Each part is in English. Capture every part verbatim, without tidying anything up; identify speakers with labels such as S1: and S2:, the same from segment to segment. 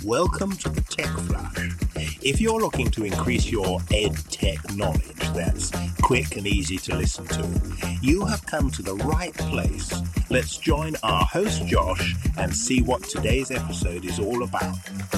S1: Welcome to the Tech Flash. If you're looking to increase your ed tech knowledge that's quick and easy to listen to, you have come to the right place. Let's join our host Josh and see what today's episode is all about.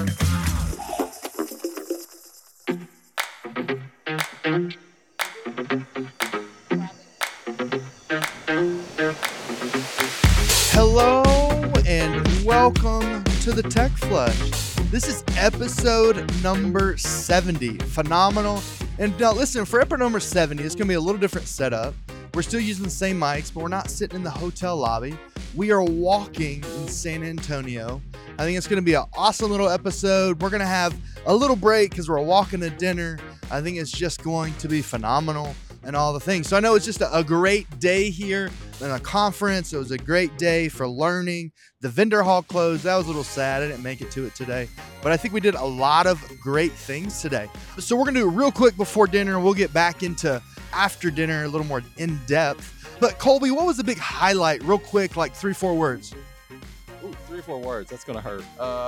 S2: Hello and welcome to the Tech Flush. This is episode number seventy. Phenomenal. And now listen, for episode number seventy, it's going to be a little different setup. We're still using the same mics, but we're not sitting in the hotel lobby. We are walking in San Antonio. I think it's going to be an awesome little episode. We're going to have a little break because we're walking to dinner. I think it's just going to be phenomenal and all the things. So I know it's just a, a great day here in a conference. It was a great day for learning. The vendor hall closed. That was a little sad. I didn't make it to it today, but I think we did a lot of great things today. So we're going to do it real quick before dinner. We'll get back into after dinner a little more in depth. But Colby, what was the big highlight real quick, like three, four words?
S3: Ooh, three or four words. That's going to hurt.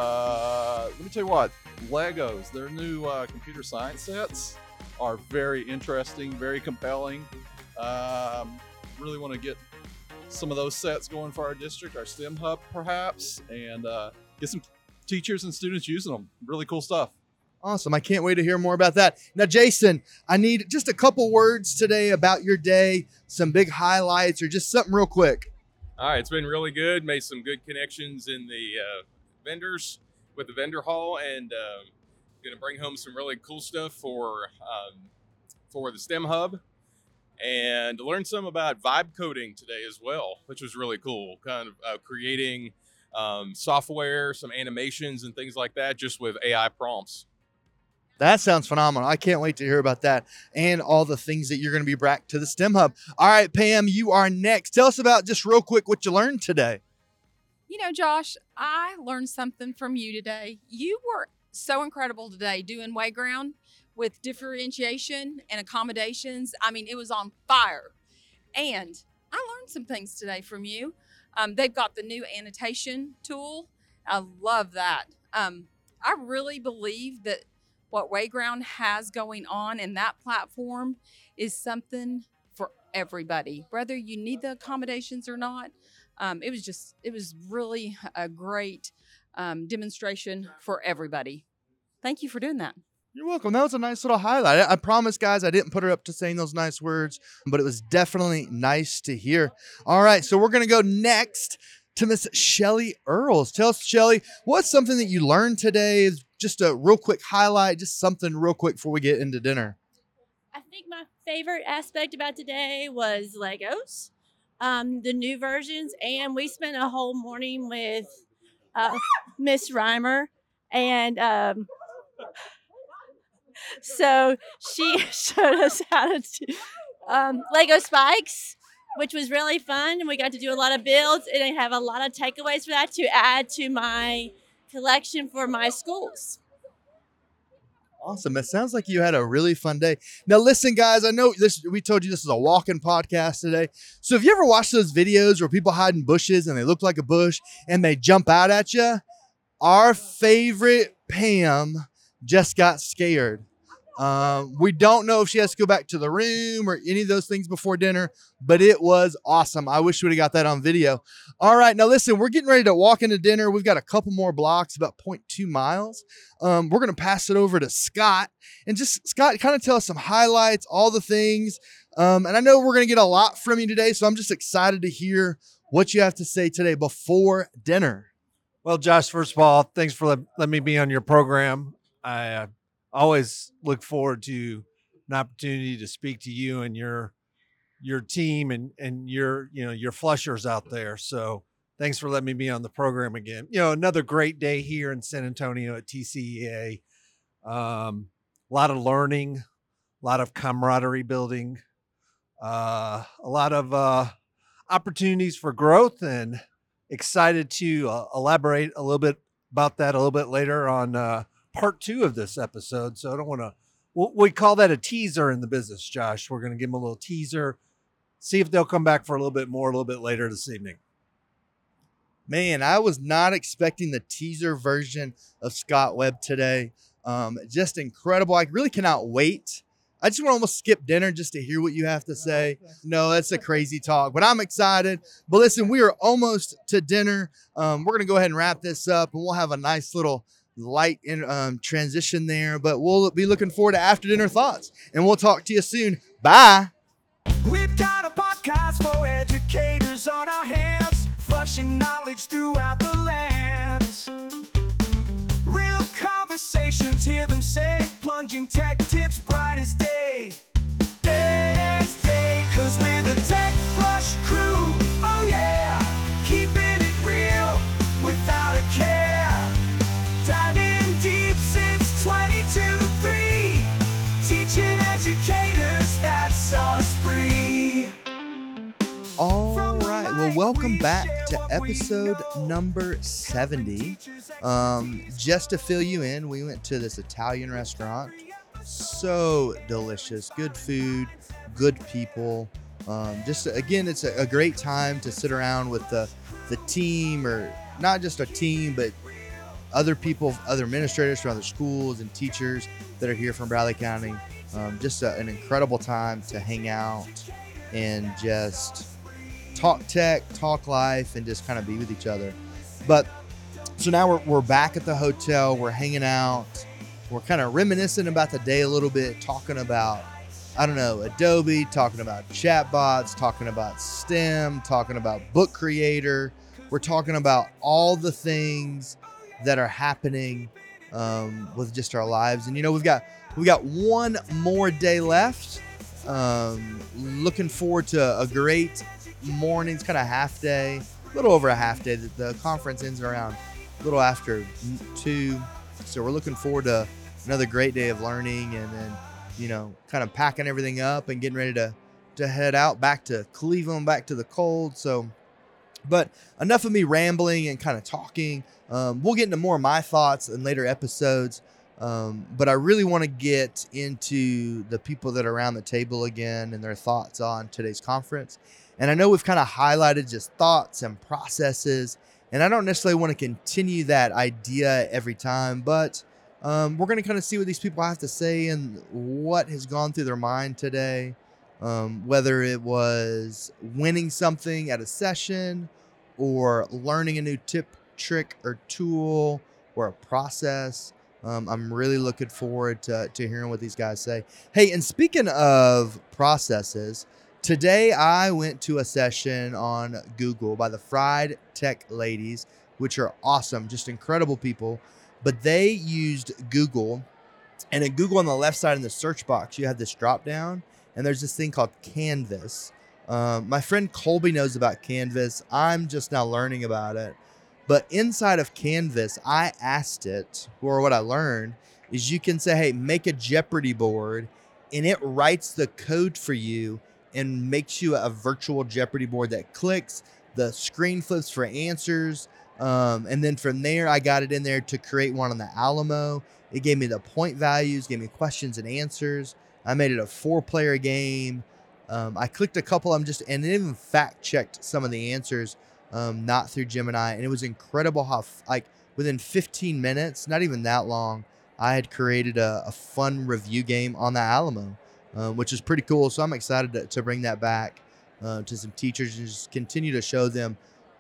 S3: Uh, let me tell you what, Legos, their new uh, computer science sets are very interesting, very compelling. Um, really want to get some of those sets going for our district, our STEM hub perhaps, and uh, get some teachers and students using them. Really cool stuff.
S2: Awesome. I can't wait to hear more about that. Now, Jason, I need just a couple words today about your day, some big highlights or just something real quick.
S4: All right, it's been really good. Made some good connections in the uh, vendors with the vendor hall, and uh, going to bring home some really cool stuff for um, for the STEM hub, and learn some about vibe coding today as well, which was really cool. Kind of uh, creating um, software, some animations and things like that, just with A I prompts.
S2: That sounds phenomenal. I can't wait to hear about that and all the things that you're going to be brought to the STEM hub. All right, Pam, you are next. Tell us about just real quick what you learned today.
S5: You know, Josh, I learned something from you today. You were so incredible today doing Wayground with differentiation and accommodations. I mean, it was on fire. And I learned some things today from you. Um, they've got the new annotation tool. I love that. Um, I really believe that what Wayground has going on in that platform is something for everybody, whether you need the accommodations or not. Um, it was just, it was really a great um, demonstration for everybody. Thank you for doing that.
S2: You're welcome. That was a nice little highlight. I, I promise, guys, I didn't put her up to saying those nice words, but it was definitely nice to hear. All right, so we're going to go next to Miss Shelly Earls. Tell us, Shelly, what's something that you learned today? Just a real quick highlight, just something real quick before we get into dinner.
S6: I think my favorite aspect about today was Legos, um, the new versions, and we spent a whole morning with uh, Miss Reimer, and um, so she showed us how to do um, Lego spikes, which was really fun, and we got to do a lot of builds, and I have a lot of takeaways for that to add to my collection for my schools.
S2: Awesome. It sounds like you had a really fun day. Now, listen, guys, I know this. We told you this is a walk-in podcast today. So have you ever watched those videos where people hide in bushes and they look like a bush and they jump out at you? Our favorite Pam just got scared. Um, we don't know if she has to go back to the room or any of those things before dinner, but it was awesome. I wish we would have got that on video. All right. Now listen, we're getting ready to walk into dinner. We've got a couple more blocks, about zero point two miles. Um, we're going to pass it over to Scott and just Scott, kind of tell us some highlights, all the things. Um, and I know we're going to get a lot from you today, so I'm just excited to hear what you have to say today before dinner.
S7: Well, Josh, first of all, thanks for let, letting me be on your program. I uh, always look forward to an opportunity to speak to you and your your team and and your you know your flushers out there. So thanks for letting me be on the program again. You know, another great day here in San Antonio at T C E A. Um, a lot of learning, a lot of camaraderie building, uh, a lot of uh, opportunities for growth, and excited to uh, elaborate a little bit about that a little bit later on uh, part two of this episode. So I don't want to, we call that a teaser in the business, Josh. We're going to give them a little teaser, see if they'll come back for a little bit more a little bit later this evening.
S2: Man, I was not expecting the teaser version of Scott Webb today. Um, just incredible. I really cannot wait. I just want to almost skip dinner just to hear what you have to say. No, that's a crazy talk, but I'm excited. But listen, we are almost to dinner. Um, we're going to go ahead and wrap this up, and we'll have a nice little light in, um, transition there. But we'll be looking forward to after dinner thoughts, and we'll talk to you soon. Bye.
S8: We've got a podcast for educators on our hands, flushing knowledge throughout the lands. Real conversations, hear them say, plunging tech tips bright as day. Next day, cause we're the Tech Flush crew, oh yeah, keeping it real without a care. Diving deep since twenty-two three, teaching educators that's us free.
S2: All right. Well, welcome back to episode number seventy. Um, just to fill you in, we went to this Italian restaurant. So delicious. Good food, good people. Um, just again, it's a, a great time to sit around with the, the team, or not just a team, but other people, other administrators from other schools and teachers that are here from Bradley County. Um, just a, an incredible time to hang out and just talk tech, talk life, and just kind of be with each other. But so now we're, we're back at the hotel. We're hanging out. We're kind of reminiscing about the day a little bit, talking about, I don't know, Adobe, talking about chatbots, talking about STEM, talking about Book Creator. We're talking about all the things that are happening um, with just our lives. And, you know, we've got, we've got one more day left. Um, looking forward to a great morning. It's kind of half day, a little over a half day. The, the conference ends around a little after two. So we're looking forward to another great day of learning, and then, you know, kind of packing everything up and getting ready to, to head out back to Cleveland, back to the cold. So, but enough of me rambling and kind of talking. Um, we'll get into more of my thoughts in later episodes. Um, but I really want to get into the people that are around the table again and their thoughts on today's conference. And I know we've kind of highlighted just thoughts and processes, and I don't necessarily want to continue that idea every time, but um, we're going to kind of see what these people have to say and what has gone through their mind today, um, whether it was winning something at a session or learning a new tip, trick, or tool or a process. Um, I'm really looking forward to, to hearing what these guys say. Hey, and speaking of processes, today I went to a session on Google by the Fried Tech Ladies, which are awesome, just incredible people. But they used Google, and at Google on the left side in the search box, you have this drop down, and there's this thing called Canvas. Um, my friend Colby knows about Canvas. I'm just now learning about it. But inside of Canvas, I asked it, or what I learned is you can say, hey, make a Jeopardy board, and it writes the code for you and makes you a virtual Jeopardy board that clicks, the screen flips for answers. Um, and then from there, I got it in there to create one on the Alamo. It gave me the point values, gave me questions and answers. I made it a four-player game. Um, I clicked a couple of them just, and it even fact-checked some of the answers. Um, not through Gemini, and it was incredible how, f- like, within fifteen minutes, not even that long, I had created a, a fun review game on the Alamo, uh, which is pretty cool. So I'm excited to, to bring that back uh, to some teachers and just continue to show them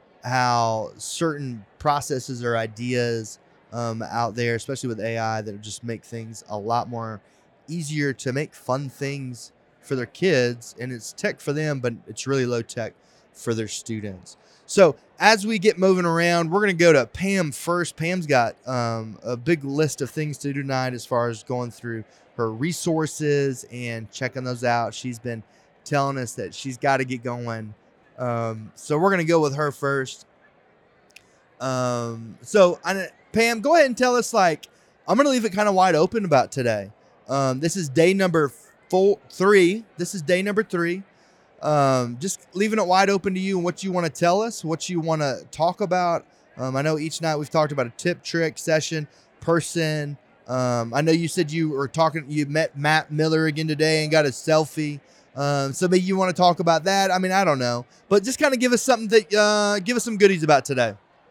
S2: how certain processes or ideas um, out there, especially with A I, that just make things a lot more easier to make fun things for their kids. And it's tech for them, but it's really low tech for their students. So as we get moving around, we're going to go to Pam first. Pam's got um, a big list of things to do tonight as far as going through her resources and checking those out. She's been telling us that she's got to get going. Um, so we're going to go with her first. Um, so I, Pam, go ahead and tell us, like, I'm going to leave it kind of wide open about today. Um, this is day number four, three. This is day number three. Um, just leaving it wide open to you and what you want to tell us, what you want to talk about. Um, I know each night we've talked about a tip, trick, session, person. Um, I know you said you were talking, you met Matt Miller again today and got a selfie. Um, so maybe you want to talk about that. I mean, I don't know, but just kind of give us something that, uh, give us some goodies about today.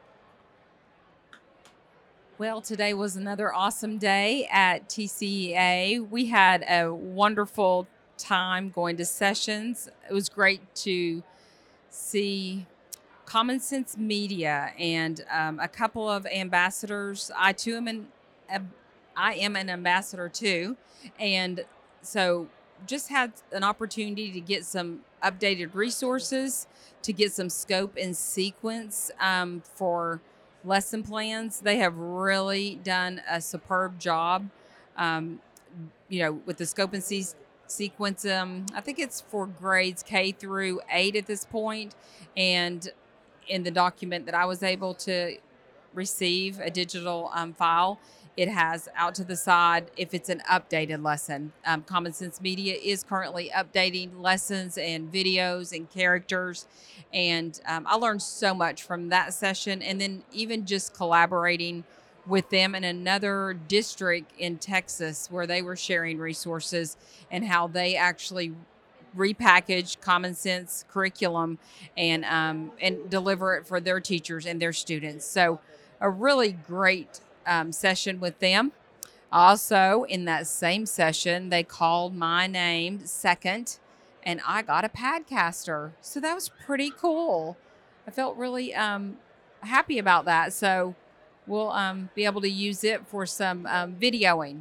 S5: Well, today was another awesome day at T C E A. We had a wonderful time going to sessions. It was great to see Common Sense Media and um, a couple of ambassadors. I too am an ab- I am an ambassador too, and so just had an opportunity to get some updated resources, to get some scope and sequence um, for lesson plans. They have really done a superb job, um, you know, with the scope and se- sequence. Um, I think it's for grades K through eight at this point, and in the document that I was able to receive, a digital um, file, it has out to the side if it's an updated lesson. Um, Common Sense Media is currently updating lessons and videos and characters. And um, I learned so much from that session. And then even just collaborating with them in another district in Texas where they were sharing resources and how they actually repackage Common Sense curriculum and um, and deliver it for their teachers and their students. So a really great um, session with them. Also, in that same session, they called my name second, and I got a Padcaster. So that was pretty cool. I felt really um, happy about that. So we'll um, be able to use it for some um, videoing.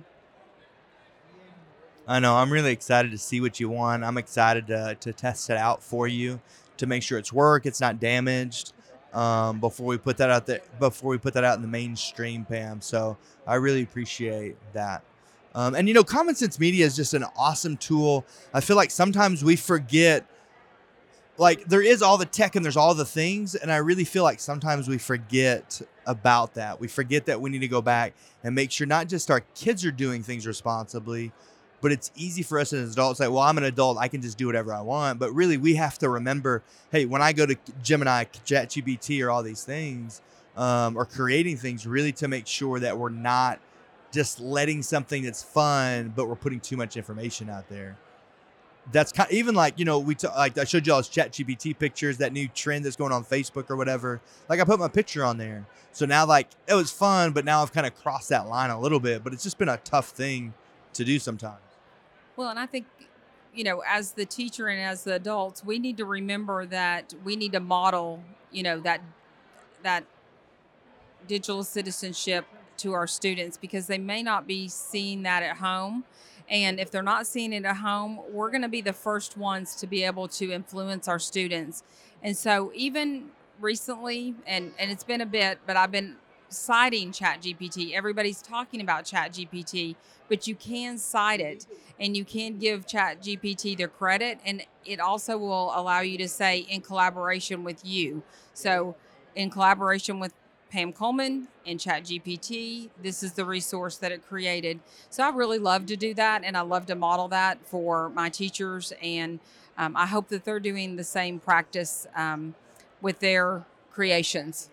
S9: I know. I'm really excited to see what you want. I'm excited to, to test it out for you to make sure it's work, it's not damaged. Um, before we put that out there, before we put that out in the mainstream, Pam. So I really appreciate that. Um, and you know, Common Sense Media is just an awesome tool. I feel like sometimes we forget, like there is all the tech and there's all the things, and I really feel like sometimes we forget about that. We forget that we need to go back and make sure not just our kids are doing things responsibly, but it's easy for us as adults like, well, I'm an adult, I can just do whatever I want. But really, we have to remember, hey, when I go to Gemini, ChatGPT, or all these things, um, or creating things, really to make sure that we're not just letting something that's fun, but we're putting too much information out there. That's kind of, even like, you know, we t- like I showed you all those ChatGPT pictures, that new trend that's going on Facebook or whatever. Like I put my picture on there. So now like it was fun, but now I've kind of crossed that line a little bit, but it's just been a tough thing to do sometimes.
S5: Well, and I think, you know, as the teacher and as the adults, we need to remember that we need to model, you know, that that digital citizenship to our students, because they may not be seeing that at home. And if they're not seeing it at home, we're going to be the first ones to be able to influence our students. And so even recently, and, and it's been a bit, but I've been citing ChatGPT. Everybody's talking about ChatGPT, but you can cite it and you can give ChatGPT their credit, and it also will allow you to say in collaboration with you. So in collaboration with Pam Coleman and ChatGPT, this is the resource that it created. So I really love to do that, and I love to model that for my teachers, and um, I hope that they're doing the same practice um, with their creations.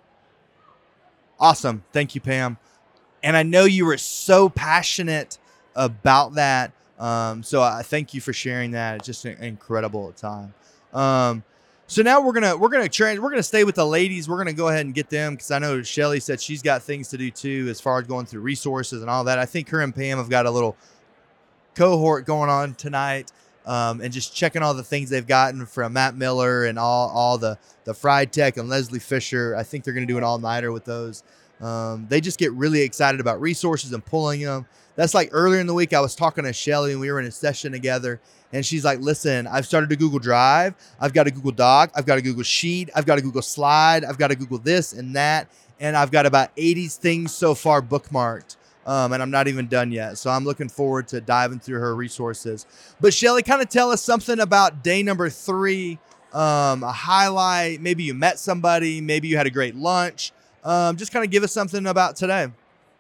S9: Awesome. Thank you, Pam. And I know you were so passionate about that. Um, so I thank you for sharing that. It's just an incredible time. Um, so now we're gonna we're gonna tra- we're gonna stay with the ladies. We're gonna go ahead and get them, because I know Shelly said she's got things to do too, as far as going through resources and all that. I think her and Pam have got a little cohort going on tonight, um, and just checking all the things they've gotten from Matt Miller and all all the the Fried Tech and Leslie Fisher. I think they're gonna do an all nighter with those. Um, they just get really excited about resources and pulling them. That's like earlier in the week, I was talking to Shelly and we were in a session together, and she's like, listen, I've started a Google Drive. I've got a Google Doc. I've got a Google Sheet. I've got a Google Slide. I've got a Google this and that. And I've got about eighty things so far bookmarked. Um, and I'm not even done yet. So I'm looking forward to diving through her resources. But Shelly, kind of tell us something about day number three, um, a highlight. Maybe you met somebody. Maybe you had a great lunch. Um, just kind of give us something about today.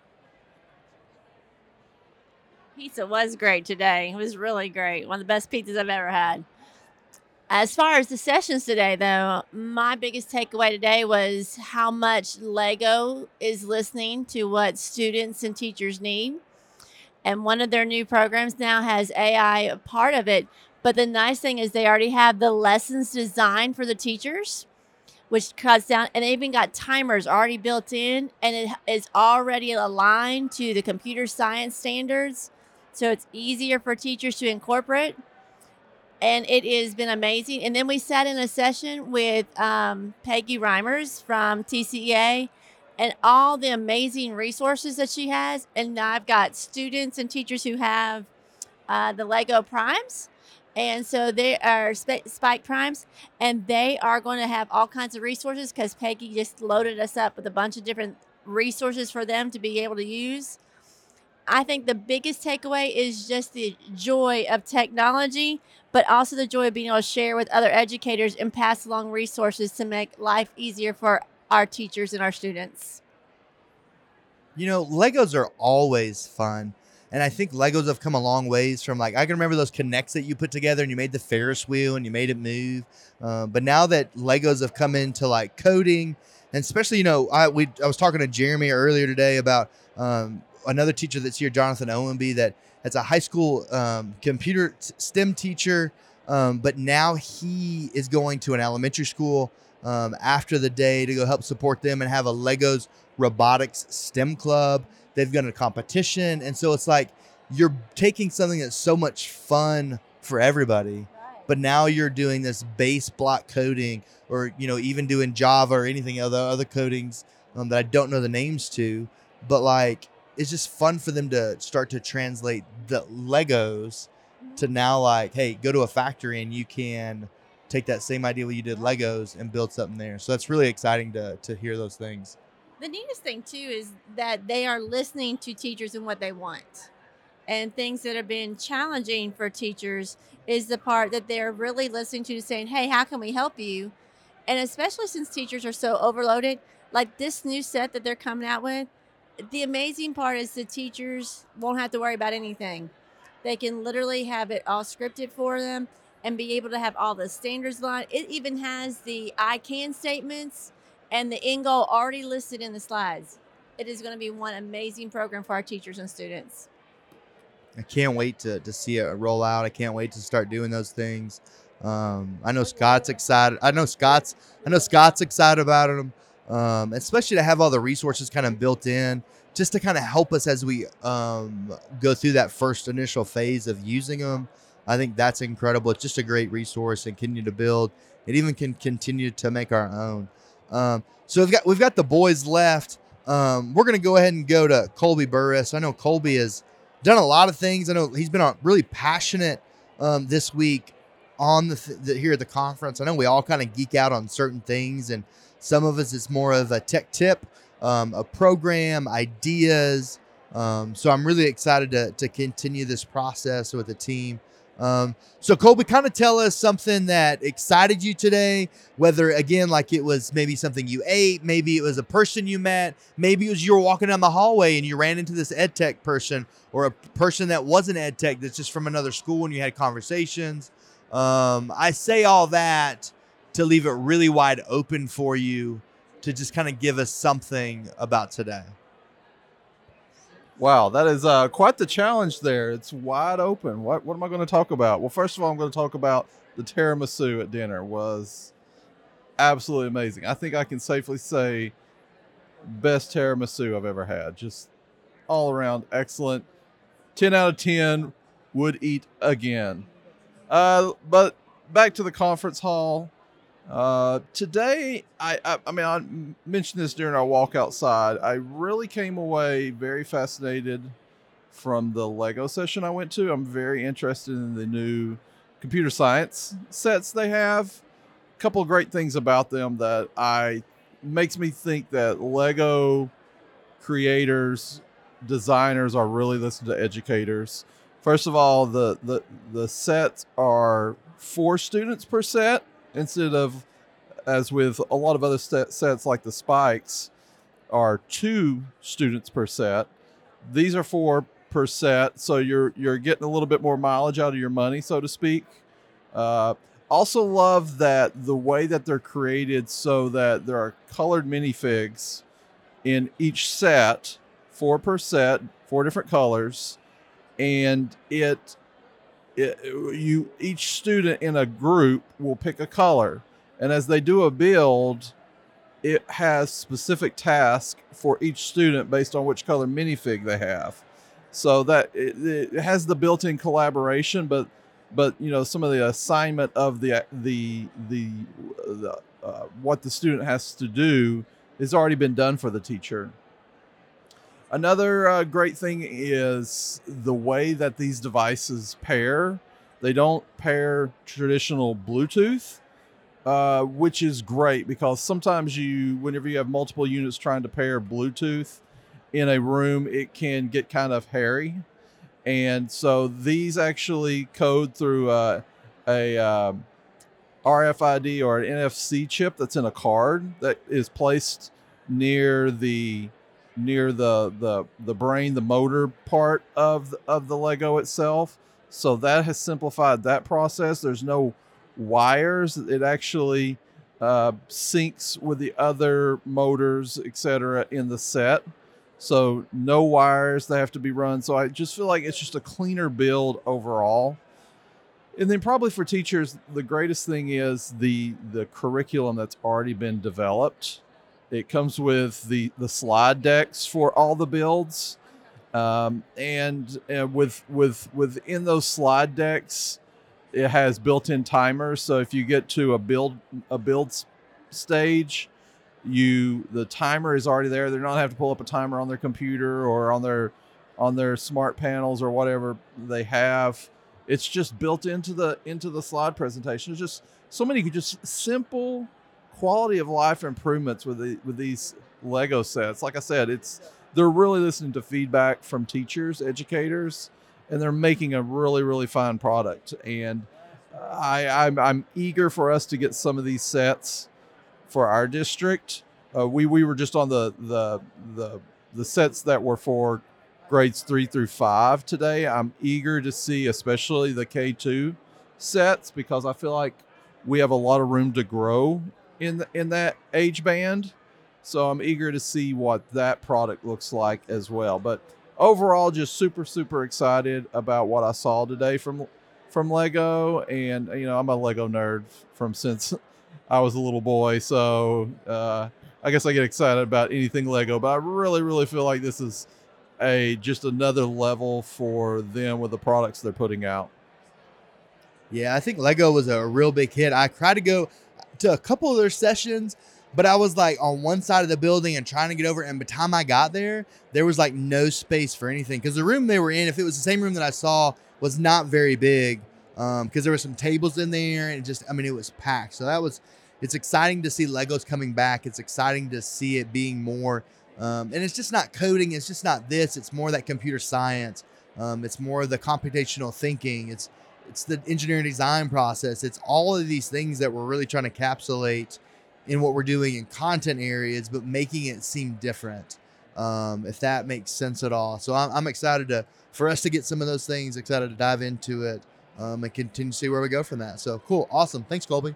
S6: Pizza was great today. It was really great. One of the best pizzas I've ever had. As far as the sessions today, though, my biggest takeaway today was how much Lego is listening to what students and teachers need. And one of their new programs now has A I a part of it. But the nice thing is they already have the lessons designed for the teachers. which cuts down, and they even got timers already built in, and it is already aligned to the computer science standards. So it's easier for teachers to incorporate. And it has been amazing. And then we sat in a session with um, Peggy Reimers from T C E A and all the amazing resources that she has. And I've got students and teachers who have uh, the Lego Primes. And so they are Sp- Spike Primes. And they are going to have all kinds of resources because Peggy just loaded us up with a bunch of different resources for them to be able to use. I think the biggest takeaway is just the joy of technology, but also the joy of being able to share with other educators and pass along resources to make life easier for our teachers and our students.
S9: You know, Legos are always fun. And I think Legos have come a long ways from, like, I can remember those connects that you put together and you made the Ferris wheel and you made it move. Uh, but now that Legos have come into, like, coding, and especially, you know, I we I was talking to Jeremy earlier today about um, another teacher that's here, Jonathan Owenby, that that's a high school um, computer STEM teacher, um, but now he is going to an elementary school um, after the day to go help support them and have a Legos robotics STEM club. They've got a competition, and so it's like you're taking something that's so much fun for everybody, but now you're doing this base block coding, or you know, even doing Java or anything other other codings um, that I don't know the names to, but like. It's just fun for them to start to translate the Legos to now, like, hey, go to a factory and you can take that same idea what you did Legos and build something there. So that's really exciting to to hear those things.
S6: The neatest thing, too, is that they are listening to teachers and what they want. And things that have been challenging for teachers is the part that they're really listening to, saying, hey, how can we help you? And especially since teachers are so overloaded, like this new set that they're coming out with, the amazing part is the teachers won't have to worry about anything. They can literally have it all scripted for them and be able to have all the standards line. It even has the I can statements and the end goal already listed in the slides. It is going to be one amazing program for our teachers and students.
S9: I can't wait to, to see it roll out. I can't wait to start doing those things. Um, I know Scott's excited. I know Scott's. I know Scott's excited about them. Um, especially to have all the resources kind of built in just to kind of help us as we um, go through that first initial phase of using them. I think that's incredible. It's just a great resource and continue to build. It even can continue to make our own. Um, so we've got, we've got the boys left. Um, we're going to go ahead and go to Colby Burris. I know Colby has done a lot of things. I know he's been really passionate um, this week on the, th- the here at the conference. I know we all kind of geek out on certain things, and some of us, it's more of a tech tip, um, a program, ideas. Um, so I'm really excited to, to continue this process with the team. Um, so Colby, kind of tell us something that excited you today, whether, again, like it was maybe something you ate, maybe it was a person you met, maybe it was you were walking down the hallway and you ran into this ed tech person, or a person that wasn't ed tech that's just from another school and you had conversations. Um, I say all that to leave it really wide open for you to just kind of give us something about today.
S3: Wow, that is uh, quite the challenge there. It's wide open. What what am I going to talk about? Well, first of all, I'm going to talk about the tiramisu at dinner. Was absolutely amazing. I think I can safely say best tiramisu I've ever had. Just all around excellent. ten out of ten, would eat again. Uh, but back to the conference hall. Uh, today, I, I I mean, I mentioned this during our walk outside. I really came away very fascinated from the Lego session I went to. I'm very interested in the new computer science sets they have. A couple of great things about them that I makes me think that Lego creators, designers are really listening to educators. First of all, the the the sets are four students per set, instead of, as with a lot of other set, sets like the Spikes, are two students per set. These are four per set, so you're you're getting a little bit more mileage out of your money, so to speak. Uh, also love that the way that they're created, so that there are colored minifigs in each set, four per set, four different colors, and it It, you each student in a group will pick a color, and as they do a build, it has specific tasks for each student based on which color minifig they have. So that it, it has the built-in collaboration, but but you know, some of the assignment of the the the, the uh, what the student has to do has already been done for the teacher. Another uh, great thing is the way that these devices pair. They don't pair traditional Bluetooth, uh, which is great because sometimes you, whenever you have multiple units trying to pair Bluetooth in a room, it can get kind of hairy. And so these actually code through uh, a um, R F I D or an N F C chip that's in a card that is placed near the near the the the brain, the motor part of the, of the Lego itself. So that has simplified that process. There's no wires. It actually uh, syncs with the other motors, et cetera, in the set. So no wires that have to be run. So I just feel like it's just a cleaner build overall. And then probably for teachers, the greatest thing is the the curriculum that's already been developed. It comes with the, the slide decks for all the builds. Um, and and with, with within those slide decks, it has built-in timers. So if you get to a build a build s- stage, you the timer is already there. They're not have to pull up a timer on their computer or on their on their smart panels or whatever they have. It's just built into the into the slide presentation. It's just so many just simple quality of life improvements with the with these Lego sets. Like I said, it's they're really listening to feedback from teachers, educators, and they're making a really really fine product. And I I'm, I'm eager for us to get some of these sets for our district. Uh, we we were just on the the the the sets that were for grades three through five today. I'm eager to see, especially the K two sets, because I feel like we have a lot of room to grow in the, in that age band. So I'm eager to see what that product looks like as well. But overall, just super, super excited about what I saw today from from Lego. And, you know, I'm a Lego nerd from since I was a little boy. So uh, I guess I get excited about anything Lego. But I really, really feel like this is a just another level for them with the products they're putting out.
S9: Yeah, I think Lego was a real big hit. I tried to go to a couple of their sessions, but I was like on one side of the building and trying to get over. And by the time I got there, there was like no space for anything because the room they were in, if it was the same room that I saw, was not very big because um, there were some tables in there and just, I mean, it was packed. So that was, it's exciting to see Legos coming back. It's exciting to see it being more, um, and it's just not coding. It's just not this. It's more that computer science. Um, it's more the computational thinking. It's, It's the engineering design process. It's all of these things that we're really trying to encapsulate in what we're doing in content areas, but making it seem different, um, if that makes sense at all. So I'm, I'm excited to for us to get some of those things, excited to dive into it um, and continue to see where we go from that. So cool. Awesome. Thanks, Colby.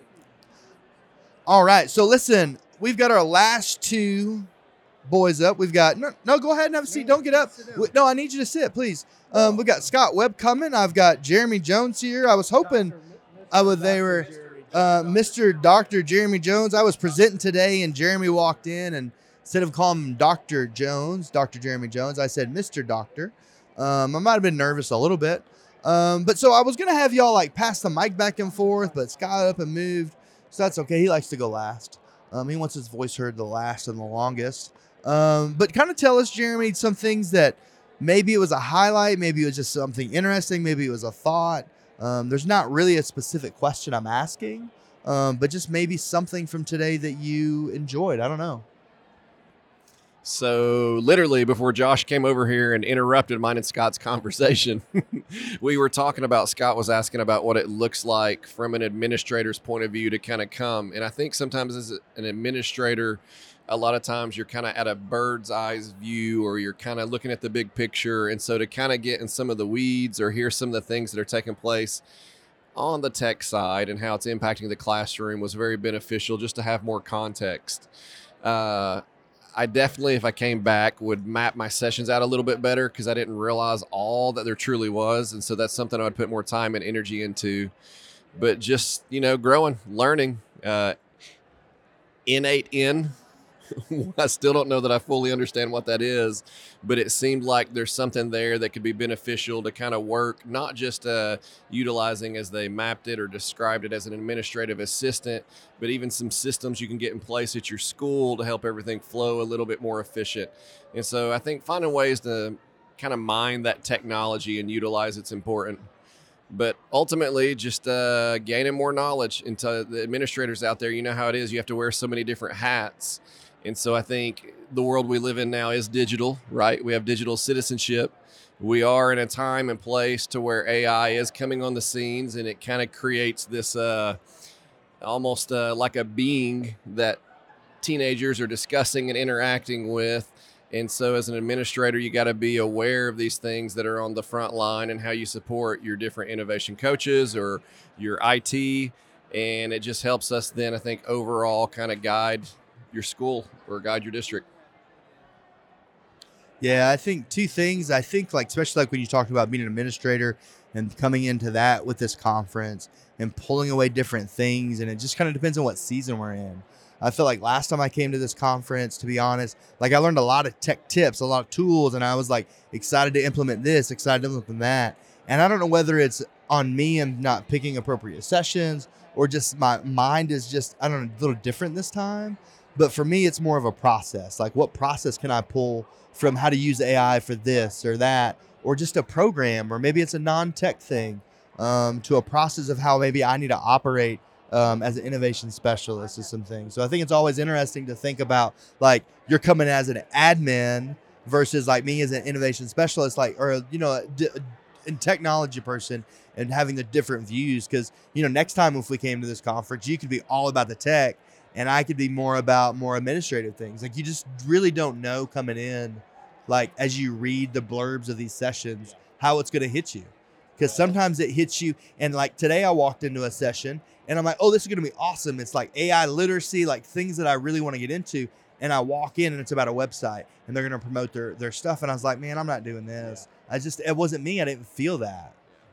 S9: All right. So listen, we've got our last two boys up. We've got, no, no go ahead and have a seat. Don't get up. No, I need you to sit, please. Um, we got Scott Webb coming. I've got Jeremy Jones here. I was hoping I would, they were uh, Mister Doctor Jeremy Jones. I was presenting today and Jeremy walked in and instead of calling him Doctor Jones, Doctor Jeremy Jones, I said Mister Doctor. Um, I might have been nervous a little bit. Um, but so I was going to have y'all like pass the mic back and forth, but Scott up and moved. So that's okay. He likes to go last. Um, he wants his voice heard the last and the longest. Um, but kind of tell us, Jeremy, some things that maybe it was a highlight, maybe it was just something interesting, maybe it was a thought. Um, there's not really a specific question I'm asking, um, but just maybe something from today that you enjoyed. I don't know.
S10: So literally before Josh came over here and interrupted mine and Scott's conversation, we were talking about, Scott was asking about what it looks like from an administrator's point of view to kind of come. And I think sometimes as an administrator, a lot of times you're kind of at a bird's eye view or you're kind of looking at the big picture. And so to kind of get in some of the weeds or hear some of the things that are taking place on the tech side and how it's impacting the classroom was very beneficial just to have more context. Uh, I definitely, if I came back, would map my sessions out a little bit better because I didn't realize all that there truly was. And so that's something I would put more time and energy into. But just, you know, growing, learning. Uh, innate in. I still don't know that I fully understand what that is, but it seemed like there's something there that could be beneficial to kind of work, not just uh, utilizing as they mapped it or described it as an administrative assistant, but even some systems you can get in place at your school to help everything flow a little bit more efficient. And so I think finding ways to kind of mine that technology and utilize it's important. But ultimately, just uh, gaining more knowledge into the administrators out there. You know how it is. You have to wear so many different hats. And so I think the world we live in now is digital, right? We have digital citizenship. We are in a time and place to where A I is coming on the scenes, and it kind of creates this uh, almost uh, like a being that teenagers are discussing and interacting with. And so as an administrator, you got to be aware of these things that are on the front line and how you support your different innovation coaches or your I T. And it just helps us then, I think, overall kind of guide your school or guide your district.
S9: Yeah, I think two things. I think like, especially like when you talked about being an administrator and coming into that with this conference and pulling away different things. And it just kind of depends on what season we're in. I feel like last time I came to this conference, to be honest, like I learned a lot of tech tips, a lot of tools, and I was like excited to implement this, excited to implement that. And I don't know whether it's on me and not picking appropriate sessions or just my mind is just, I don't know, a little different this time. But for me, it's more of a process. Like what process can I pull from how to use A I for this or that, or just a program, or maybe it's a non-tech thing, um, to a process of how maybe I need to operate um, as an innovation specialist or some things. So I think it's always interesting to think about like you're coming as an admin versus like me as an innovation specialist, like, or, you know, a, a technology person and having the different views. Cause you know, next time if we came to this conference, you could be all about the tech and I could be more about more administrative things. Like you just really don't know coming in, like as you read the blurbs of these sessions, how it's going to hit you. Because sometimes it hits you. And like today I walked into a session and I'm like, oh, this is going to be awesome. It's like A I literacy, like things that I really want to get into. And I walk in and it's about a website and they're going to promote their, their stuff. And I was like, man, I'm not doing this. I just, it wasn't me. I didn't feel that.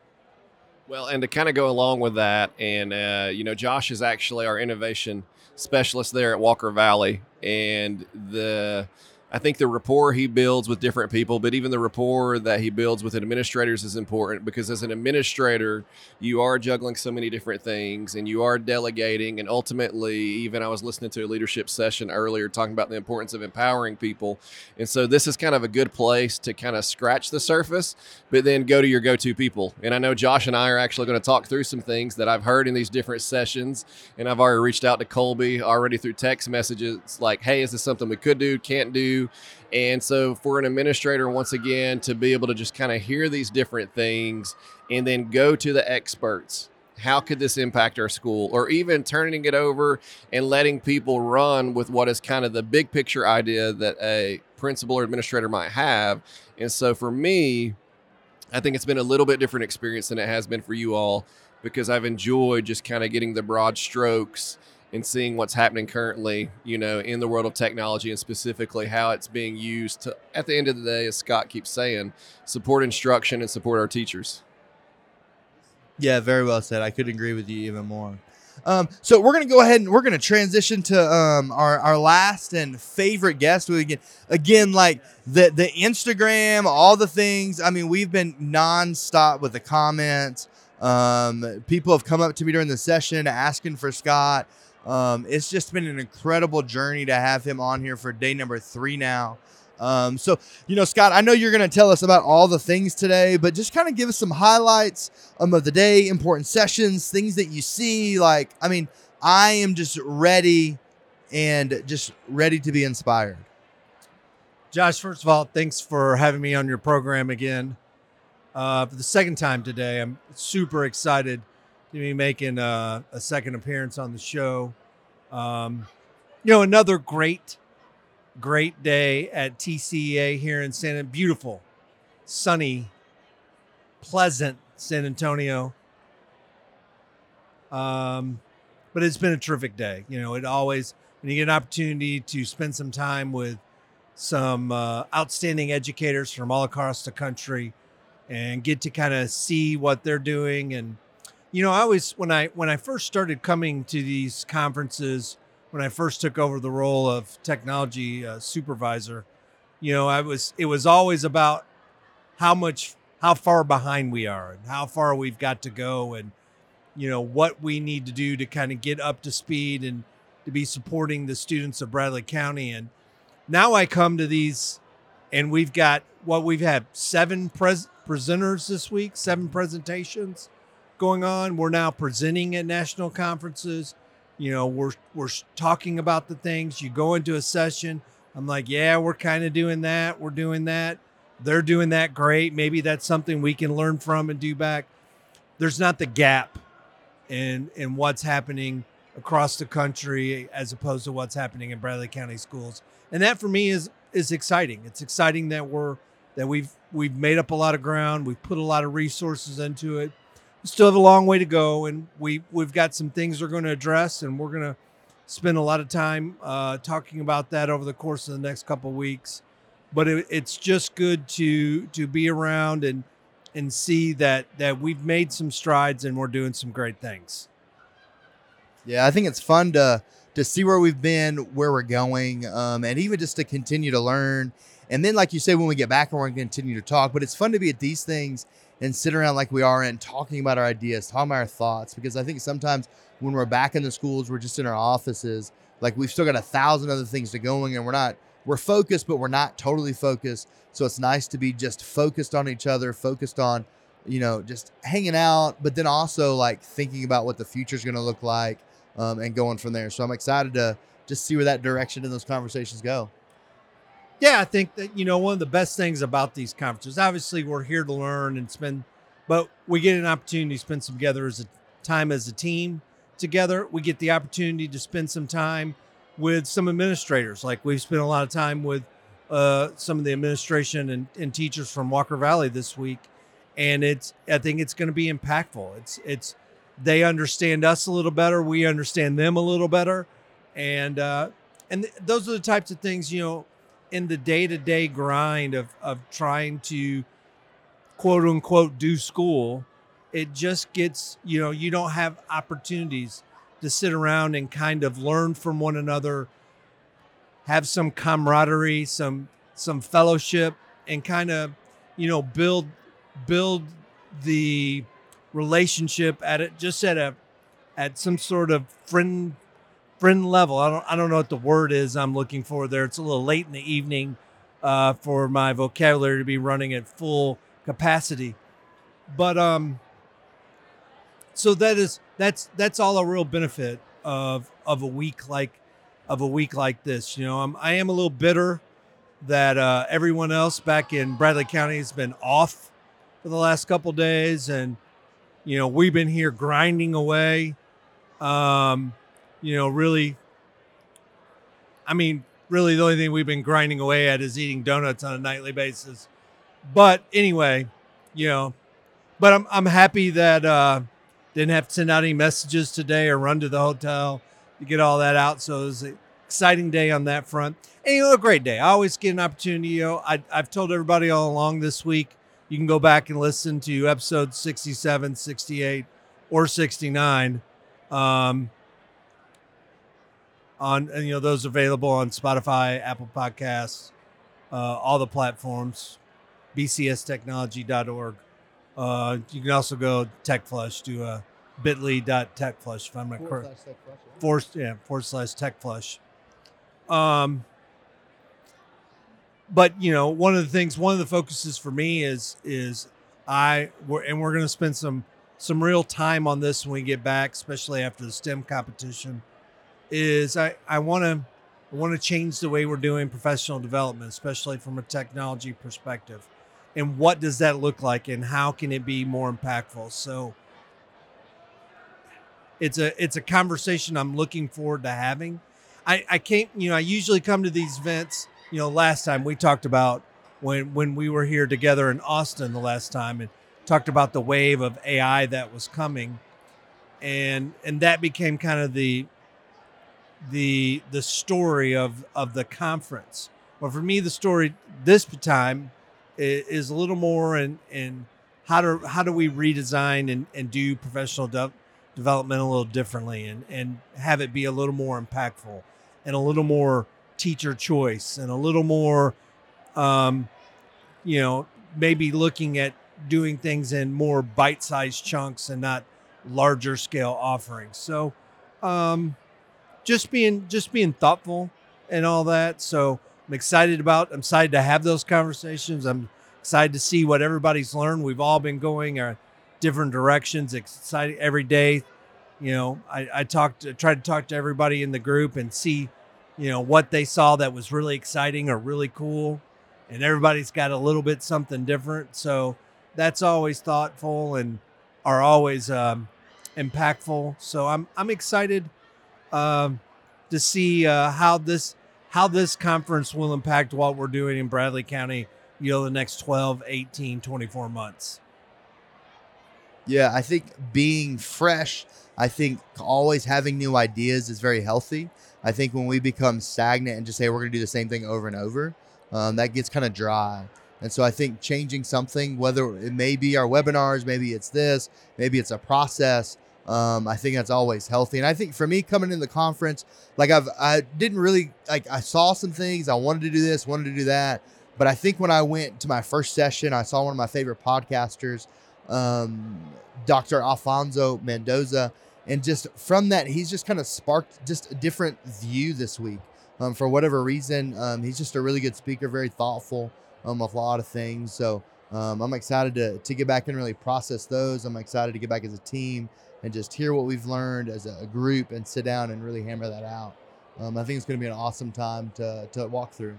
S10: Well, and to kind of go along with that, and, uh, you know, Josh is actually our innovation specialist there at Walker Valley. And the, I think the rapport he builds with different people, but even the rapport that he builds with administrators is important because as an administrator, you are juggling so many different things and you are delegating. And ultimately, even I was listening to a leadership session earlier talking about the importance of empowering people. And so this is kind of a good place to kind of scratch the surface, but then go to your go-to people. And I know Josh and I are actually going to talk through some things that I've heard in these different sessions. And I've already reached out to Colby already through text messages like, hey, is this something we could do, can't do? And so for an administrator, once again, to be able to just kind of hear these different things and then go to the experts. How could this impact our school? Or even turning it over and letting people run with what is kind of the big picture idea that a principal or administrator might have. And so for me, I think it's been a little bit different experience than it has been for you all because I've enjoyed just kind of getting the broad strokes and seeing what's happening currently, you know, in the world of technology and specifically how it's being used to, at the end of the day, as Scott keeps saying, support instruction and support our teachers.
S9: Yeah, very well said. I couldn't agree with you even more. Um, so we're going to go ahead and we're going to transition to um, our, our last and favorite guest. We again, again, like the, the Instagram, all the things. I mean, we've been nonstop with the comments. Um, people have come up to me during the session asking for Scott. Um, it's just been an incredible journey to have him on here for day number three now. Um, so, you know, Scott, I know you're going to tell us about all the things today, but just kind of give us some highlights um, of the day, important sessions, things that you see. Like, I mean, I am just ready and just ready to be inspired.
S7: Josh, first of all, thanks for having me on your program again. Uh, for the second time today, I'm super excited to be making a, a second appearance on the show. Um, you know, another great, great day at T C E A here in San, beautiful, sunny, pleasant San Antonio. Um, but it's been a terrific day. You know, it always, when you get an opportunity to spend some time with some uh, outstanding educators from all across the country and get to kind of see what they're doing. And, you know, I always, when I, when I first started coming to these conferences, when I first took over the role of technology uh, supervisor, you know, I was it was always about how much how far behind we are and how far we've got to go, and you know what we need to do to kind of get up to speed and to be supporting the students of Bradley County. And now I come to these, and we've got what we've had seven pres- presenters this week, seven presentations going on. We're now presenting at national conferences. You know, we're we're talking about the things. You go into a session, I'm like, yeah, we're kind of doing that. We're doing that. They're doing that great. Maybe that's something we can learn from and do back. There's not the gap in in what's happening across the country as opposed to what's happening in Bradley County schools. And that for me is is exciting. It's exciting that we're that we've we've made up a lot of ground. We've put a lot of resources into it. We still have a long way to go, and we we've got some things we're going to address, and we're going to spend a lot of time uh, talking about that over the course of the next couple of weeks. But it, it's just good to to be around and and see that that we've made some strides and we're doing some great things.
S9: Yeah, I think it's fun to to see where we've been, where we're going, um, and even just to continue to learn. And then, like you say, when we get back, we're going to continue to talk. But it's fun to be at these things and sit around like we are and talking about our ideas, talking about our thoughts. Because I think sometimes when we're back in the schools, we're just in our offices. Like we've still got a thousand other things to going, and we're not we're focused, but we're not totally focused. So it's nice to be just focused on each other, focused on, you know, just hanging out, but then also like thinking about what the future is going to look like. Um, and going from there. So I'm excited to just see where that direction in those conversations go.
S7: Yeah, I think that, you know, one of the best things about these conferences, obviously we're here to learn and spend, but we get an opportunity to spend some together as a time as a team together. We get the opportunity to spend some time with some administrators. Like we've spent a lot of time with uh, some of the administration and, and teachers from Walker Valley this week. And it's, I think it's going to be impactful. It's, it's, They understand us a little better. We understand them a little better. And uh, and th- those are the types of things, you know, in the day-to-day grind of, of trying to, quote unquote, do school, it just gets, you know, you don't have opportunities to sit around and kind of learn from one another, have some camaraderie, some some fellowship, and kind of, you know, build build the relationship at it just at a at some sort of friend friend level. I don't I don't know what the word is I'm looking for there. It's a little late in the evening uh, for my vocabulary to be running at full capacity. But um so that is that's that's all a real benefit of of a week like of a week like this. You know, I'm I am a little bitter that uh, everyone else back in Bradley County has been off for the last couple days, and you know, we've been here grinding away. Um, you know, really, I mean, really the only thing we've been grinding away at is eating donuts on a nightly basis. But anyway, you know, but I'm I'm happy that uh, didn't have to send out any messages today or run to the hotel to get all that out. So it was an exciting day on that front. And, you know, a great day. I always get an opportunity. You know, I, I've told everybody all along this week, you can go back and listen to episodes sixty-seven, sixty-eight, or sixty-nine. Um, on and, you know, those available on Spotify, Apple Podcasts, uh, all the platforms, b c s technology dot org. Uh, you can also go TechFlush to uh, bit.ly dot techflush if I'm not correct. Forward, yeah, forward slash TechFlush. Um, But, you know, one of the things, one of the focuses for me is, is I, we're, and we're going to spend some, some real time on this when we get back, especially after the STEM competition, is I, I want to, I want to change the way we're doing professional development, especially from a technology perspective. And what does that look like and how can it be more impactful? So it's a, it's a conversation I'm looking forward to having. I, I can't, you know, I usually come to these events. You know, last time we talked about when when we were here together in Austin the last time and talked about the wave of A I that was coming, and and that became kind of the the the story of of the conference. Well, for me, the story this time is, is a little more in in how do how do we redesign and, and do professional de- development a little differently and, and have it be a little more impactful and a little more teacher choice and a little more, um, you know, maybe looking at doing things in more bite-sized chunks and not larger scale offerings. So um, just being just being thoughtful and all that. So I'm excited about, I'm excited to have those conversations. I'm excited to see what everybody's learned. We've all been going uh, different directions, excited every day. You know, I, I talked, tried to talk to everybody in the group and see, you know, what they saw that was really exciting or really cool. And everybody's got a little bit something different. So that's always thoughtful and are always um, impactful. So I'm, I'm excited um, to see uh, how this, how this conference will impact what we're doing in Bradley County, you know, the next twelve, eighteen, twenty-four months.
S9: Yeah, I think being fresh, I think always having new ideas is very healthy. I think when we become stagnant and just say we're going to do the same thing over and over, um, that gets kind of dry. And so I think changing something, whether it may be our webinars, maybe it's this, maybe it's a process, um, I think that's always healthy. And I think for me coming in the conference, like I've, I didn't really, like I saw some things, I wanted to do this, wanted to do that. But I think when I went to my first session, I saw one of my favorite podcasters, um, Doctor Alfonso Mendoza. And just from that, he's just kind of sparked just a different view this week. Um, for whatever reason, um, he's just a really good speaker, very thoughtful um, with a lot of things. So um, I'm excited to, to get back and really process those. I'm excited to get back as a team and just hear what we've learned as a group and sit down and really hammer that out. Um, I think it's going to be an awesome time to, to walk through.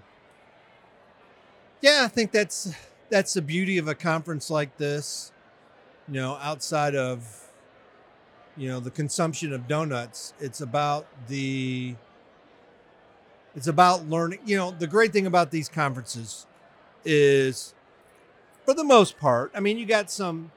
S7: Yeah, I think that's that's the beauty of a conference like this. You know, outside of, you know, the consumption of donuts, it's about the, it's about learning. You know, the great thing about these conferences is, for the most part, I mean, you got some,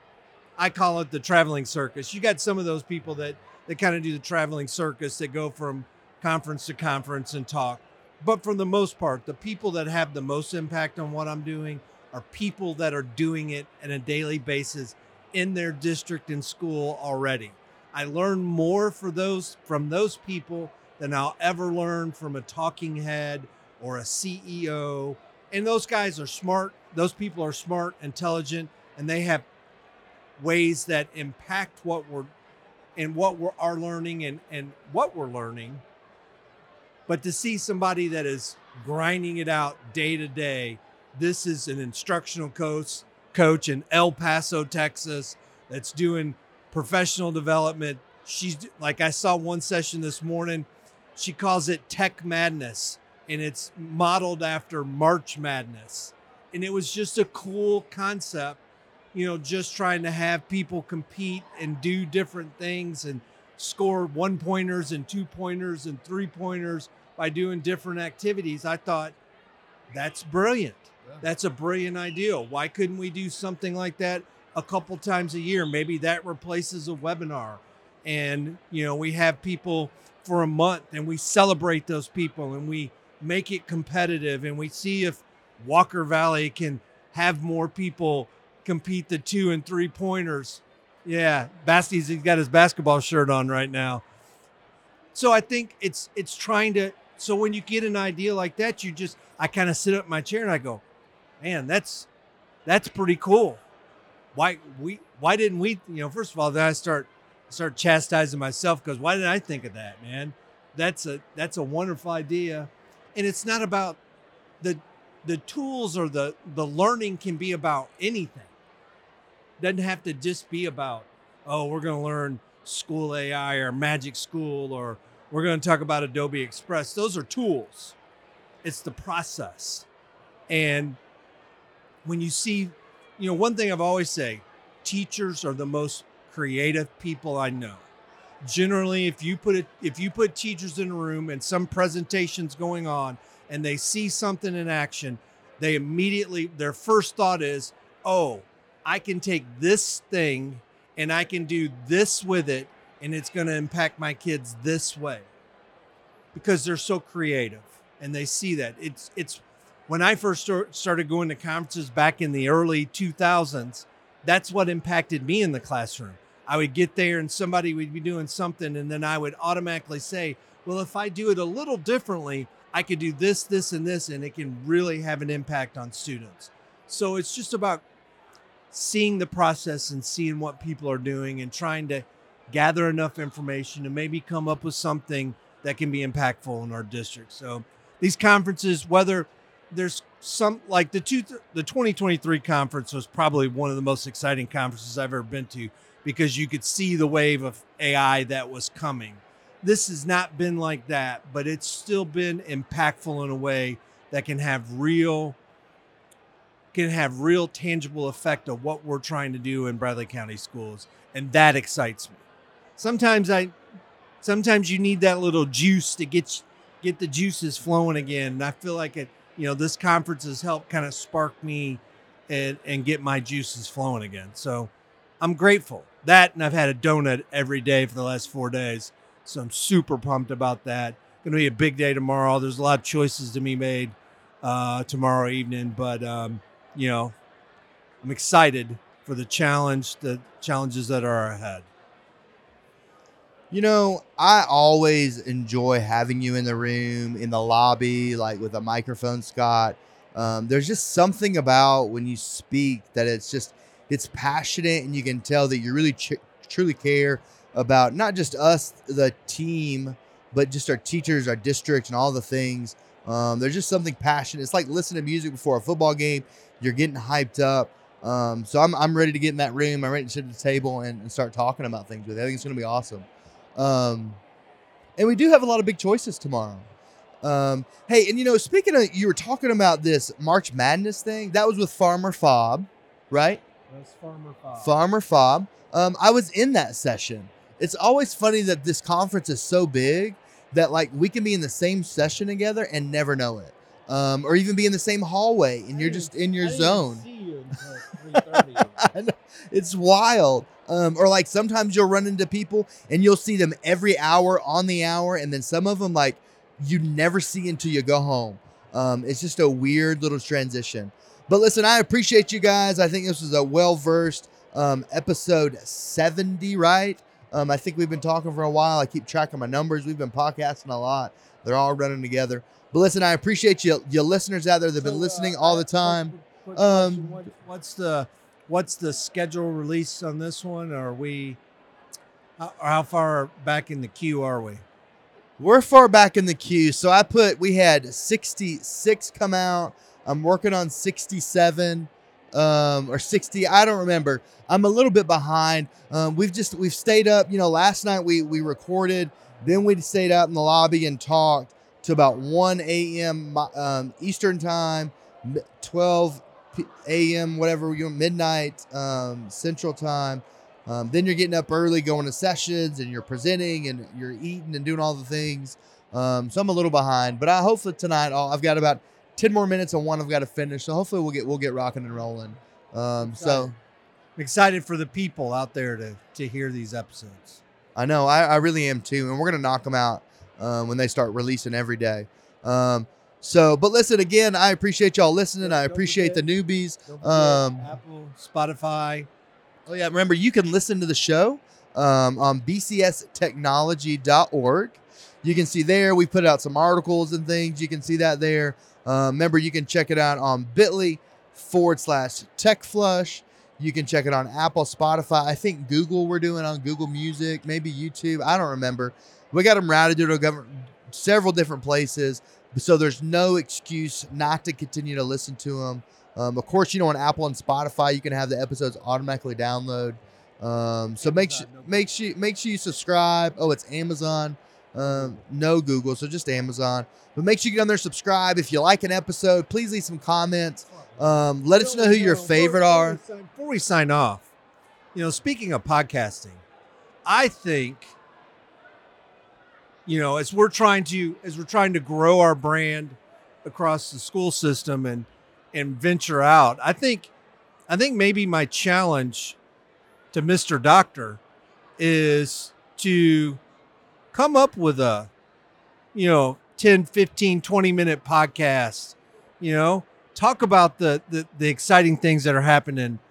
S7: I call it the traveling circus. You got some of those people that, that kind of do the traveling circus that go from conference to conference and talk. But for the most part, the people that have the most impact on what I'm doing are people that are doing it on a daily basis in their district and school already. I learn more for those from those people than I'll ever learn from a talking head or a C E O. And those guys are smart. Those people are smart, intelligent, and they have ways that impact what we're and what we're are learning and, and what we're learning. But to see somebody that is grinding it out day to day, this is an instructional coach, coach in El Paso, Texas, that's doing professional development. She's like, I saw one session this morning. She calls it Tech Madness, and it's modeled after March Madness. And it was just a cool concept, you know, just trying to have people compete and do different things and score one pointers and two pointers and three pointers by doing different activities. I thought, that's brilliant. Yeah. That's a brilliant idea. Why couldn't we do something like that a couple times a year? Maybe that replaces a webinar. And, you know, we have people for a month and we celebrate those people and we make it competitive and we see if Walker Valley can have more people compete the two and three pointers. Yeah, Basty's he's got his basketball shirt on right now. So I think it's it's trying to, so when you get an idea like that, you just, I kind of sit up in my chair and I go, man, that's that's pretty cool. Why we why didn't we, you know, first of all, then I start start chastising myself because why didn't I think of that, man? That's a that's a wonderful idea. And it's not about the the tools or the the learning can be about anything. Doesn't have to just be about, oh, we're going to learn School A I or Magic School, or we're going to talk about Adobe Express. Those are tools. It's the process. And when you see, you know, one thing I've always say, teachers are the most creative people I know. Generally, if you put it, if you put teachers in a room and some presentation's going on and they see something in action, they immediately, their first thought is, oh, I can take this thing and I can do this with it, and it's going to impact my kids this way, because they're so creative and they see that. It's it's when I first start, started going to conferences back in the early two thousands, that's what impacted me in the classroom. I would get there and somebody would be doing something, and then I would automatically say, well, if I do it a little differently, I could do this, this, and this, and it can really have an impact on students. So it's just about seeing the process and seeing what people are doing and trying to gather enough information to maybe come up with something that can be impactful in our district. So these conferences, whether there's some, like the two, the twenty twenty-three conference was probably one of the most exciting conferences I've ever been to, because you could see the wave of A I that was coming. This has not been like that, but it's still been impactful in a way that can have real, can have real tangible effect of what we're trying to do in Bradley County schools. And that excites me. Sometimes I, sometimes you need that little juice to get, get the juices flowing again. And I feel like it, you know, this conference has helped kind of spark me and, and get my juices flowing again. So I'm grateful. That, and I've had a donut every day for the last four days. So I'm super pumped about that. Going to be a big day tomorrow. There's a lot of choices to be made uh, tomorrow evening, but um, you know, I'm excited for the challenge, the challenges that are ahead.
S9: You know, I always enjoy having you in the room, in the lobby, like with a microphone, Scott. Um, there's just something about when you speak that it's just, it's passionate, and you can tell that you really ch- truly care about not just us, the team, but just our teachers, our district, and all the things. Um, there's just something passionate. It's like listening to music before a football game. You're getting hyped up. Um, so I'm I'm ready to get in that room. I'm ready to sit at the table and, and start talking about things with you. I think it's going to be awesome. Um, and we do have a lot of big choices tomorrow. Um, hey, and you know, speaking of, you were talking about this March Madness thing. That was with Farmer Fob, right?
S7: That's Farmer Fob.
S9: Farmer Fob. Um, I was in that session. It's always funny that this conference is so big that like we can be in the same session together and never know it. Um, or even be in the same hallway and you're just in your
S7: I didn't
S9: zone.
S7: see you until three thirty.
S9: It's wild. Um, or like sometimes you'll run into people and you'll see them every hour on the hour. And then some of them like you never see until you go home. Um, it's just a weird little transition. But listen, I appreciate you guys. I think this was a well-versed um, episode seventy, right? Um, I think we've been talking for a while. I keep track of my numbers. We've been podcasting a lot. They're all running together. But listen, I appreciate you, you listeners out there that have been
S7: So,
S9: listening
S7: uh,
S9: all the
S7: quick-
S9: time.
S7: quick- quick
S9: Um,
S7: question. What- what's the what's the schedule release on this one? Are we how, how far back in the queue are we?
S9: We're far back in the queue. So I put, we had sixty-six come out. I'm working on sixty-seven um, or sixty. I don't remember. I'm a little bit behind. Um, we've just, we've stayed up. You know, last night we, we recorded, then we stayed out in the lobby and talked to about one a.m. Um, Eastern time, twelve a.m., whatever, you know, midnight um, Central time. Um, then you're getting up early, going to sessions, and you're presenting, and you're eating and doing all the things. Um, so I'm a little behind, but I hopefully tonight I'll, I've got about ten more minutes on one I've got to finish. So hopefully we'll get we'll get rocking and rolling. Um, so
S7: I'm excited for the people out there to to hear these episodes.
S9: I know I, I really am too, and we're gonna knock them out um, when they start releasing every day. Um, so, but listen again, I appreciate y'all listening. I
S7: Don't
S9: appreciate
S7: forget-
S9: the newbies.
S7: Don't forget
S9: Um,
S7: Apple, Spotify.
S9: Oh, yeah. Remember, you can listen to the show um, on b c s technology dot org. You can see there. We put out some articles and things. You can see that there. Uh, remember, you can check it out on bit.ly forward slash tech flush. You can check it on Apple, Spotify. I think Google we're doing on Google Music, maybe YouTube. I don't remember. We got them routed to government, several different places. So there's no excuse not to continue to listen to them. Um, of course, you know, on Apple and Spotify, you can have the episodes automatically download. Um, so make sure, make sure, make sure you subscribe. Oh, it's Amazon. Um, no Google, so just Amazon. But make sure you get on there, subscribe. If you like an episode, please leave some comments. Um, let us know who your favorite are.
S7: Before we, sign, before we sign off, you know, speaking of podcasting, I think, you know, as we're trying to as we're trying to grow our brand across the school system and and venture out, I think I think maybe my challenge to Mister Doctor is to come up with a, you know, ten, fifteen, twenty minute podcast, you know, talk about the, the, the exciting things that are happening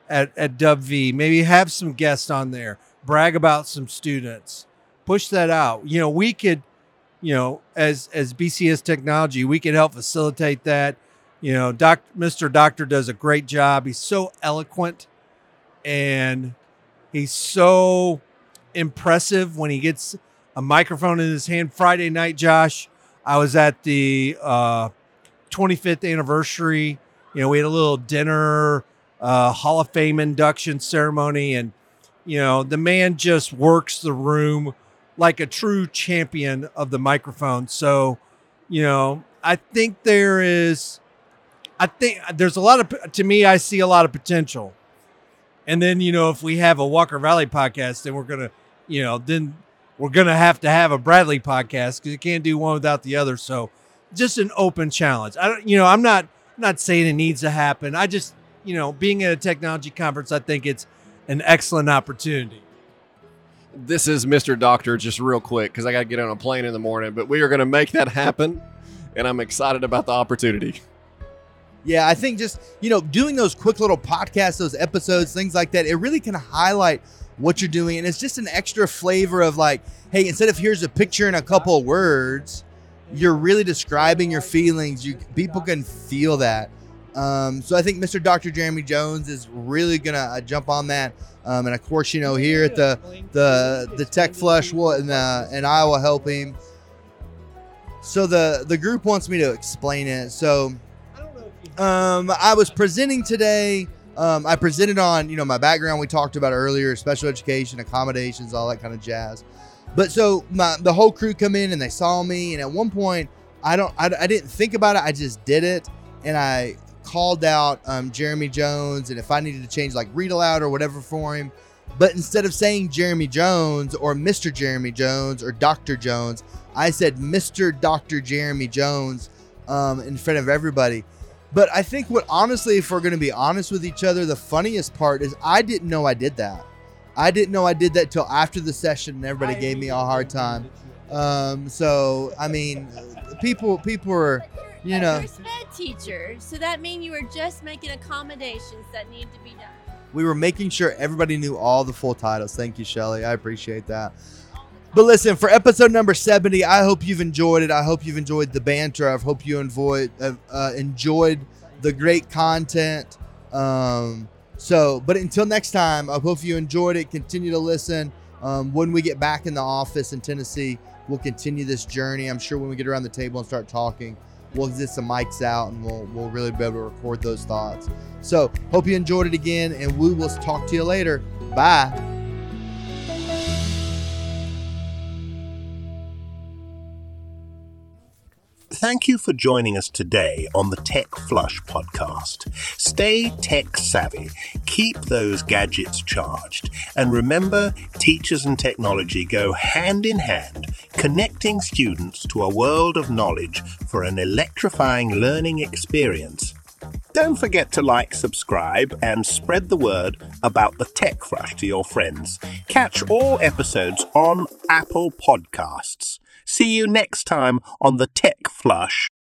S7: at, at Dub V. Maybe have some guests on there, brag about some students, push that out. You know, we could, you know, as, as B C S Technology, we could help facilitate that. You know, Doc, Mister Doctor does a great job. He's so eloquent and he's so impressive when he gets a microphone in his hand. Friday night, Josh, I was at the uh, twenty-fifth anniversary. You know, we had a little dinner, uh, Hall of Fame induction ceremony, and, you know, the man just works the room like a true champion of the microphone. So, you know, I think there is, I think there's a lot of, to me, I see a lot of potential. And then, you know, if we have a Walker Valley podcast, then we're going to, you know, then we're going to have to have a Bradley podcast because you can't do one without the other. So just an open challenge. I don't, you know, I'm not, not saying it needs to happen. I just, you know, being at a technology conference, I think it's an excellent opportunity.
S10: This is Mister Doctor, just real quick, because I got to get on a plane in the morning, but we are going to make that happen, and I'm excited about the opportunity.
S9: Yeah, I think just, you know, doing those quick little podcasts, those episodes, things like that, it really can highlight what you're doing. And it's just an extra flavor of like, hey, instead of here's a picture and a couple of words, you're really describing your feelings. You people can feel that. Um, so I think Mister Doctor Jeremy Jones is really going to uh, jump on that. Um, and of course, you know, here at the the the Tech Flush, will and, uh, and I will help him. So the, the group wants me to explain it. So um, I was presenting today. Um, I presented on, you know, my background we talked about earlier, special education, accommodations, all that kind of jazz. But so my, the whole crew come in and they saw me. And at one point, I don't, I, I didn't think about it. I just did it. And I called out um, Jeremy Jones. And if I needed to change like read aloud or whatever for him, but instead of saying Jeremy Jones or Mister Jeremy Jones or Doctor Jones, I said Mister Doctor Jeremy Jones um, in front of everybody. But I think what, honestly, if we're going to be honest with each other, the funniest part is I didn't know I did that. I didn't know I did that till after the session, and everybody gave me a hard time. Um, so, I mean, people people were, you know.
S6: You're a SPED teacher, so that means you were just making accommodations that need to be done.
S9: We were making sure everybody knew all the full titles. Thank you, Shelly. I appreciate that. But listen, for episode number seventy, I hope you've enjoyed it. I hope you've enjoyed the banter. I hope you enjoyed, uh, uh, enjoyed the great content. Um, so, but until next time, I hope you enjoyed it. Continue to listen. Um, when we get back in the office in Tennessee, we'll continue this journey. I'm sure when we get around the table and start talking, we'll get some mics out and we'll, we'll really be able to record those thoughts. So, hope you enjoyed it again, and we will talk to you later. Bye.
S1: Thank you for joining us today on the Tech Flush podcast. Stay tech savvy, keep those gadgets charged, and remember, teachers and technology go hand in hand, connecting students to a world of knowledge for an electrifying learning experience. Don't forget to like, subscribe, and spread the word about the Tech Flush to your friends. Catch all episodes on Apple Podcasts. See you next time on the Tech Flush